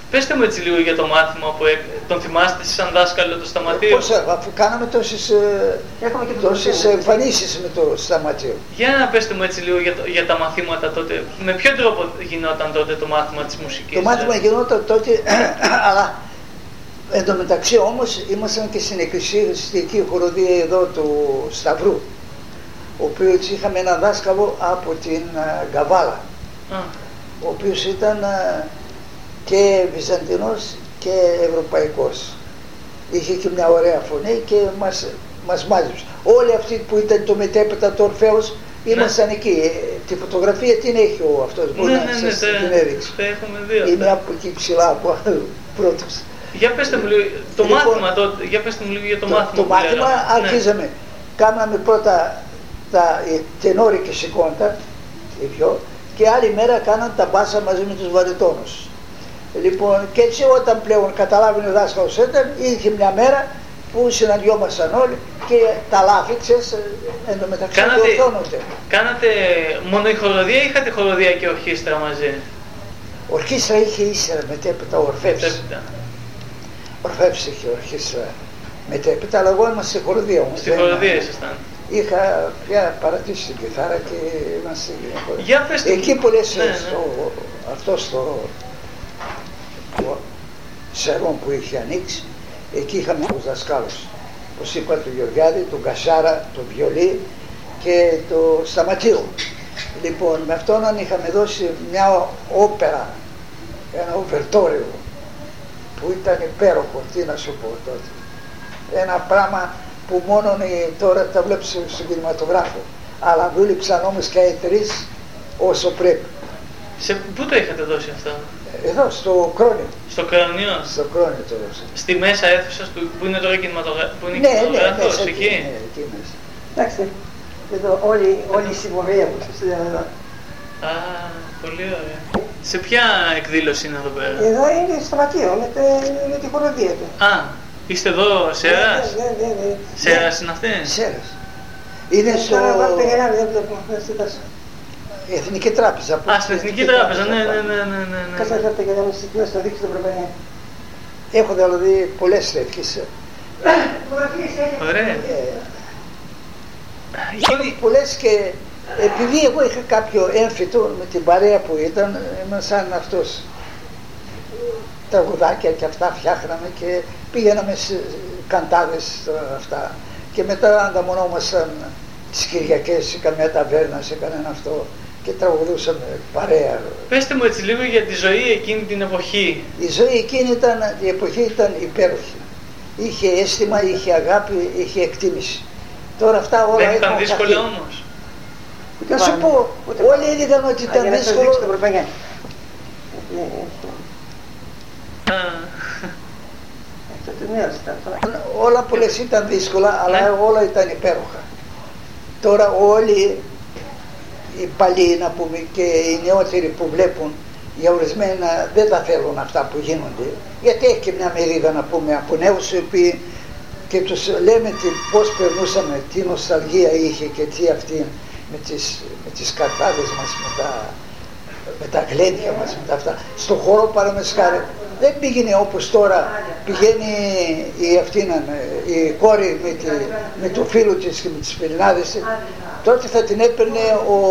Πέστε μου έτσι λίγο για το μάθημα που τον θυμάστε σαν δάσκαλο του Σταματίου. Πώς, αφού κάναμε τόσες εμφανίσεις με το Σταματίου. Για να πέστε μου έτσι λίγο για τα μαθήματα τότε. Με ποιο τρόπο γινόταν τότε το μάθημα της μουσικής? Το μάθημα γινόταν τότε, αλλά εν τω μεταξύ όμως ήμασταν και στην εκκλησιαστική χοροδία εδώ του Σταυρού, ο οποίος είχαμε έναν δάσκαλο από την Καβάλα, ο οποίος ήταν και Βυζαντινός και Ευρωπαϊκός. Είχε και μια ωραία φωνή και μας μάζεψε. Όλοι αυτοί που ήταν το μετέπειτα το Ορφέος ήμασταν εκεί. Τη φωτογραφία την έχει αυτός, μπορεί να σας την έδειξε. Είναι από εκεί ψηλά από πρώτος. Για πέστε μου λίγο το μάθημα τότε, για πέστε μου λίγο για το μάθημα. Το μάθημα αρχίζαμε. Κάναμε πρώτα τα τενόρι και σηκώντα, και άλλη μέρα κάναν τα μπάσα μαζί με τους βαριτόνους. Λοιπόν, και έτσι όταν πλέον καταλάβαινε ο δάσκαλος ήταν, είχε μια μέρα που συναντιόμασταν όλοι και τα λάθη, ξέρεις, εν τω μεταξύ διορθώνονται. Κάνατε μόνο η χοροδία ή είχατε χοροδία και ορχήστρα μαζί? Ορχήστρα είχε ύστερα μετέπειτα, Ορφεύς είχε ορχήστρα μετέπειτα, αλλά εγώ ήμουν στη χοροδία όμως. Στη χοροδία ήσασταν? Είχα πια παρατήσει την κιθάρα και είμαστε για πέστε εκεί που λες, αυτό στο Σερών που είχε ανοίξει, εκεί είχαμε τους δασκάλους, όπως είπα, τον Γεωργιάδη, τον Κασάρα, τον Βιολί και το Σταματίου. Λοιπόν, με αυτόν είχαμε δώσει μια όπερα, ένα οβερτόριο που ήταν υπέροχο, τι να σου πω τότε. Ένα πράγμα που μόνο τώρα τα βλέπεις στον κινηματογράφο, αλλά δούλεψαν όμως και οι τρεις όσο πρέπει. Πού το είχατε δώσει αυτό? Εδώ, στο Κρόνιο. Στο Κρόνιο? Στο Κρόνιο το δώσα. Στη μέσα αίθουσα που είναι τώρα κινηματογράφος, ναι, εκεί? Ναι, εκεί μέσα. Εντάξει, εδώ όλη η συμμορία που σας είδα εδώ. Α, πολύ ωραία. Σε ποια εκδήλωση είναι εδώ πέρα? Εδώ είναι στο Σταματείο, με τη χοροδία του. Α, είστε εδώ Σέρας? Ναι. Σέρας είναι αυτή? Σέρας. Είναι στο... Εθνική Τράπεζα. Α, στην Εθνική Τράπεζα, ναι. Κάτσε να φέρτε και να μας το δείξει το Προπανιά. Έχω δηλαδή πολλές τέτοιες. Ωραία. Πολλές και επειδή εγώ είχα κάποιο έμφυτο με την παρέα που ήταν, ήμουν σαν αυτός. Τραγουδάκια και αυτά φτιάχναμε και πήγαιναμε σε καντάδες αυτά. Και μετά ανταμονόμασταν τις Κυριακές σε καμιά ταβέρνα, σε κανένα αυτό και τραγουδούσαμε παρέα. Πέστε μου έτσι λίγο για τη ζωή εκείνη την εποχή. Η ζωή εκείνη η εποχή ήταν υπέροχη. Είχε αίσθημα, είχε αγάπη, είχε εκτίμηση. Τώρα αυτά όλα δεν ήταν δύσκολα όμως? Να σου πω, όλοι έλεγαν ότι ήταν δύσκολο. Όλα πολλές ήταν δύσκολα, αλλά όλα ήταν υπέροχα. Τώρα όλοι οι παλιοί, να πούμε, και οι νεότεροι που βλέπουν, για ορισμένα δεν τα θέλουν αυτά που γίνονται, γιατί έχει και μια μερίδα, να πούμε, από νέους οι οποίοι και τους λέμε πώς περνούσαμε, τι νοσταλγία είχε και τι αυτή με τις καρτάδες μας, με τα γλέντια μας, με τα αυτά. Στον χώρο παραμεσκάρε δεν πήγαινε όπως τώρα πηγαίνει η κόρη με το φίλο της και με τις πελινάδες. Τότε θα την έπαιρνε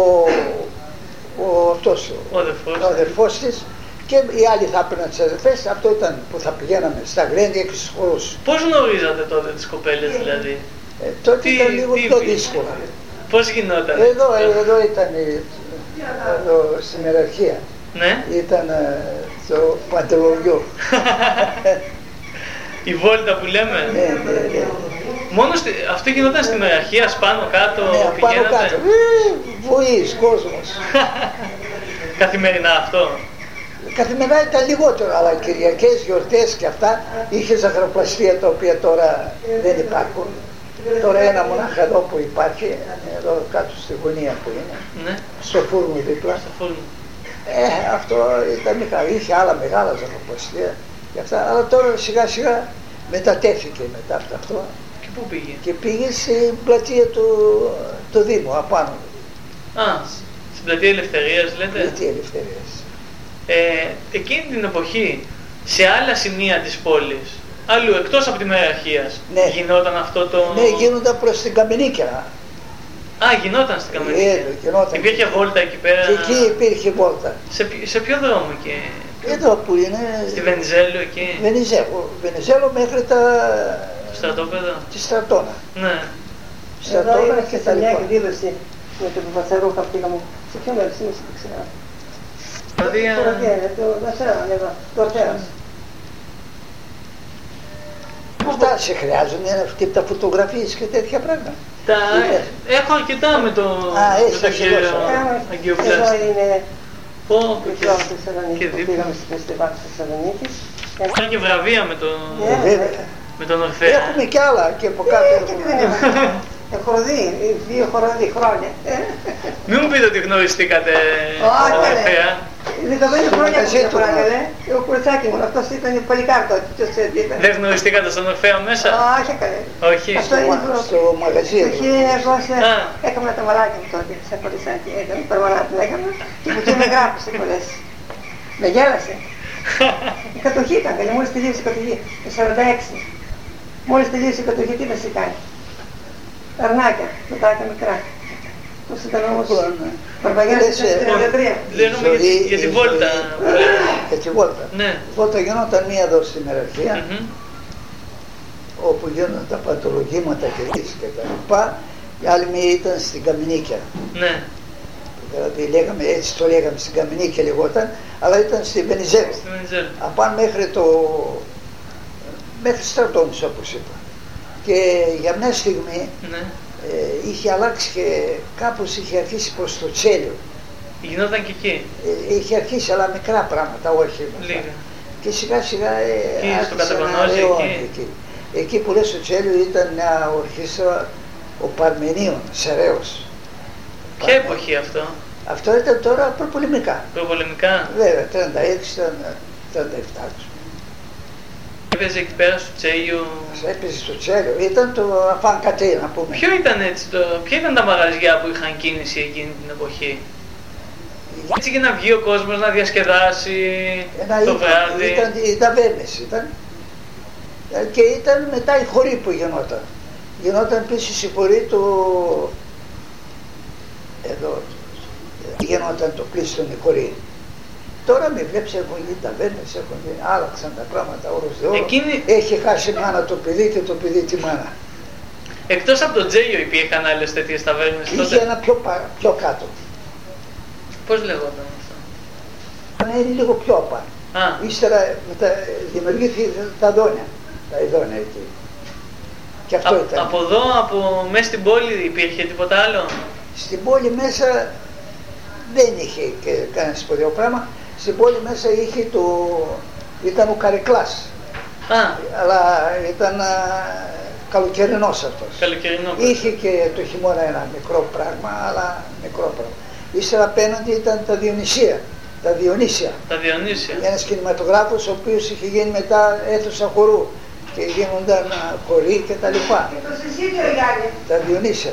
ο αδερφός της και οι άλλοι θα έπαιρναν τις αδερφές. Αυτό ήταν που θα πηγαίναμε στα γλέντια και στους χώρους. Πώς γνωρίζατε τότε τις κοπέλες δηλαδή? Τότε ήταν λίγο πιο δύσκολα. Πώς γινόταν? Εδώ ήταν στην ιεραρχία. Ναι. Ήταν το παντελονιό. Η βόλτα που λέμε. Ναι. Μόνο αυτό γινόταν στην ιεραρχία, πάνω κάτω, ναι, πάνω κάτω. Βοής, κόσμος. Καθημερινά αυτό? Καθημερινά ήταν λιγότερο, αλλά Κυριακές, γιορτές και αυτά είχε ζαχαροπλαστεία, τα οποία τώρα δεν υπάρχουν. Τώρα ένα μονάχα εδώ που υπάρχει, εδώ κάτω στη γωνία που είναι, ναι. Στο φούρνο δίπλα. Στο φούρνο. Αυτό ήταν είχε άλλα μεγάλα ζαχαροπλαστεία και αυτά, αλλά τώρα σιγά σιγά μετατέθηκε μετά από αυτό. Και πού πήγε? Και πήγε στην πλατεία του Δήμου, απάνω. Α, στην πλατεία Ελευθερίας λέτε? Πλατεία Ελευθερίας. Εκείνη την εποχή σε άλλα σημεία της πόλης, αλλού εκτός από τη Μεραρχίας, Ναι. γινόταν αυτό το... Ναι, γίνονταν προς την Καμενίκια. Α, γινόταν στην Καμενίκια. Γινόταν. Υπήρχε βόλτα εκεί πέρα. Και εκεί υπήρχε βόλτα. Σε ποιο δρόμο εκεί? Εδώ που είναι... Στη Βενιζέλο εκεί. Βενιζέλο μέχρι Το στρατόπεδο. τη Στρατόνα. Ναι. Εδώ Στρατόνα είμαστε και σε τα μια λοιπά. εκδήλωση με τον Πατσαρούχα, πήγαμε. Σε ποιο μέρος είμαστε, δεν ξέρω. Δηλαδή, Το Δασέρα, εδώ, το Αρτέρας. Αυτά σε χρειάζονται και τα φωτογραφίες και τέτοια πράγματα. έχω αρκετά με το έχεις τον κύριο αρκετό. Εδώ Αγγιοπλάστη. είναι Πω, διπλό στη Θεσσαλονίκη, και που δίπλα. πήγαμε στην φεστιβάλ της Θεσσαλονίκης. Υπάρχει και βραβεία με Βέβαια. τον Ορφέα. Έχουμε κι άλλα και από κάτω Και τι έχουμε. δεν έχουμε. Χοροδί, 2 χοροδί χρόνια. Μην μου πείτε ότι γνωριστήκατε Όχι, τον ρε. Ορφέα. 15 χρόνια Μαζί που του, πράγματι. Ο κουρτσάκι μου, αυτός ήταν παλικάρι τότε. Ποιος ξέρει τι ήταν. Δεν γνωριστήκατε στον Ορφέα μέσα? Όχι, καλέ. Όχι. Αυτό είναι Στο μαγαζί το εδώ. 1900 Α. έκανα τα μαλάκια μου τότε, σαν πολυσάκι, έκανε περμανάτι έκανα και που και με γράφησε πολλές. Με γέλασε. Η κατοχή ήταν, καλή, μόλις τελείωσε η κατοχή, το 46. Μόλις τελείωσε η κατοχή, τι να σε κάνει. Αρνάκια, μετάκια μικρά. Πώς ήταν όμως, Παρπαγιάννης ήταν στην 33. Λέγαμε για τη βόλτα. που λέμε. Για τη βόλτα. Ναι. Η βόλτα γινόταν μία εδώ στη Μεραρχία, Μμμ. όπου γίνονταν τα πατολογήματα και λύσεις και τα λοιπά. Η άλλη μία ήταν στην Καμενίκια. Ναι. Δηλαδή λέγαμε, έτσι το λέγαμε, στην Καμενίκια λεγόταν, αλλά ήταν στη Βενιζέλο. Στη Βενιζέλο. Απάνω μέχρι Στρατώνης, όπως είπα. Και για μια στιγμή Ναι. είχε αλλάξει και κάπως είχε αρχίσει προς το Τσέλιο. Γινόταν και εκεί. Είχε αρχίσει, αλλά μικρά πράγματα, όχι αυτά. Λίγα. Και σιγά σιγά Εκεί στο άρχισε να Καταγωνόζι, ρεώνει εκεί. εκεί. Εκεί που λες το Τσέλιο ήταν μια ορχήστρα ο Παρμενίων, Σεραίος. Ποια εποχή αυτό? Αυτό ήταν τώρα προπολεμικά. Προπολεμικά. Βέβαια, 36 ήταν 37. Έπαιζε εκεί πέρα στο Τσέλιο. Έπαιζε στο Τσέλιο. Ήταν το Αφανκατέ, να πούμε. Ποια ήταν τα μαγαζιά που είχαν κίνηση εκείνη την εποχή? Έτσι και να βγει ο κόσμος να διασκεδάσει το βράδυ. Ήταν οι ταβέρνες ήταν. Και ήταν μετά η χορή που γινόταν. Γινόταν επίσης η χορή του... Εδώ γινόταν το πλήστον η χορή. Τώρα με βλέπεις έχουν γίνει ταβέρνες, άλλαξαν τα πράγματα όρος δε όρο. Έχει χάσει μάνα το παιδί και το παιδί τη μάνα. Εκτός από το Τζέλιο υπήρχαν άλλες τέτοιες ταβέρνες τότε? Είχε ένα πιο κάτω. Πώς λεγόταν αυτό? Είναι λίγο πιο απάνω. Ύστερα δημιουργήθηκε τα δόνια. Τα ειδόνια εκεί. Και αυτό ήταν. Από εδώ, μέσα στην πόλη υπήρχε τίποτα άλλο? Στην πόλη μέσα δεν είχε και κανένα σπουδαίο πράγμα. Στην πόλη μέσα ήταν ο Καρεκλάς. Αλλά ήταν καλοκαιρινός αυτός. Καλοκαιρινό. Είχε και το χειμώνα ένα μικρό πράγμα, αλλά μικρό πράγμα. Ύστερα απέναντι ήταν τα Διονυσία. Τα Διονύσια. Ένας κινηματογράφος ο οποίος είχε γίνει μετά αίθουσα χορού και γίνονταν χοροί και τα λοιπά. Τα Διονύσια.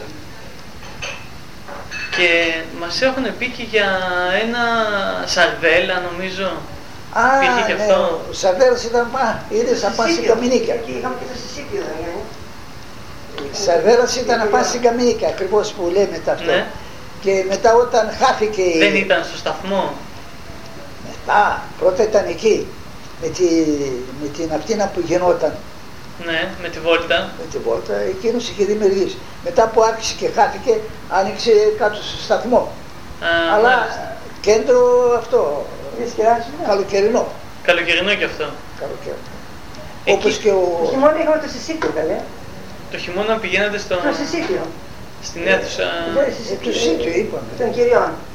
Και μας έχουν πει και για ένα Σαρδέλα νομίζω. Υπήρχε και ναι, αυτό. ο Σαρδέλας ήταν είδες να πας στην Καμενίκια. Εκεί είχαμε και το Σισίπιο, Σαρδέλας ήταν να πας στην Καμενίκια, ακριβώς που λέμε αυτό. Ναι. Και μετά όταν χάθηκε... Δεν ήταν στο σταθμό? Μετά, πρώτα ήταν εκεί, με την αυτήνα που γινόταν. Ναι, με τη βόλτα. Με τη βόλτα, εκείνος είχε δημιουργήσει. Μετά που άρχισε και χάθηκε, άνοιξε κάτω στο σταθμό. Αλλά μάλιστα. κέντρο αυτό, καλοκαιρινό. Καλοκαιρινό και αυτό. Καλοκαιρινό. Εκεί... Όπως και ο... Το χειμώνα είχαμε το Σισίπιο, καλέ. Το χειμώνα πηγαίνατε στο... Το Σισίπιο. Στην αίθουσα... Το Σίσιο είπαμε. Των κυριών.